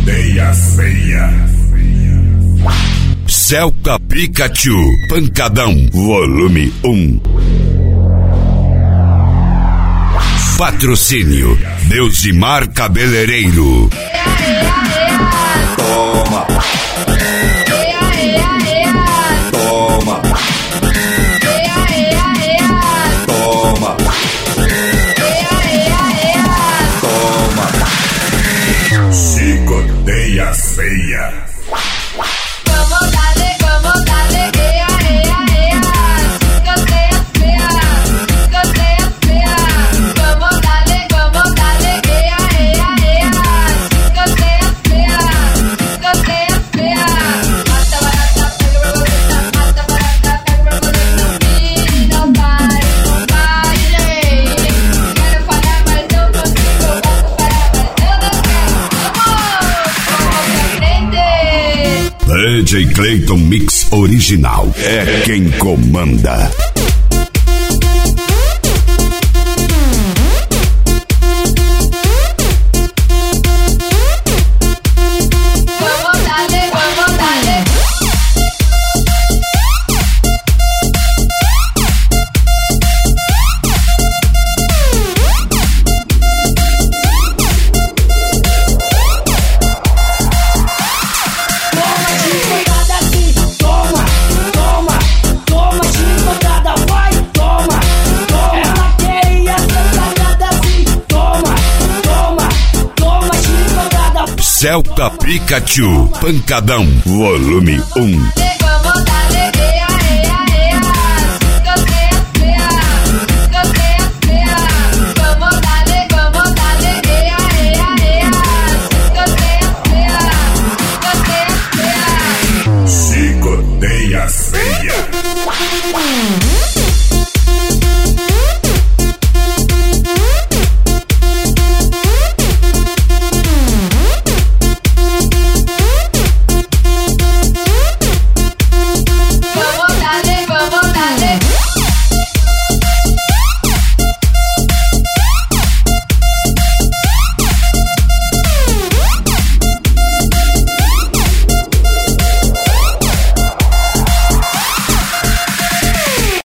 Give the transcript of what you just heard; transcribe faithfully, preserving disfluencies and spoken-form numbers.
Chicoteia ceia. Celta Pikachu, Pancadão, volume um. Patrocínio Deusimar Cabeleireiro. Toma. Toma. Toma. Toma. Chicoteia ceia. Vamos darle, vamos darle, ea, ea, ea. Chicoteia ceia, chicoteia ceia. Vamos darle, vamos darle, ea, ea, ea. Chicoteia ceia, chicoteia ceia. Mata barata, pega borboleta, mata barata, pega borboleta. E não vai, não vai, gente. Quero parar, mas não consigo. Posso parar, mas eu não quero. Vamos, vamos, D J Clayton Mix Original é quem comanda. vamos darle, vamos darle. Toma, toma, toma, chicotada, vai, toma, toma. Ela queria ser cagada assim, toma, toma, toma, chicotada. Celta Pikachu, Pancadão, volume um.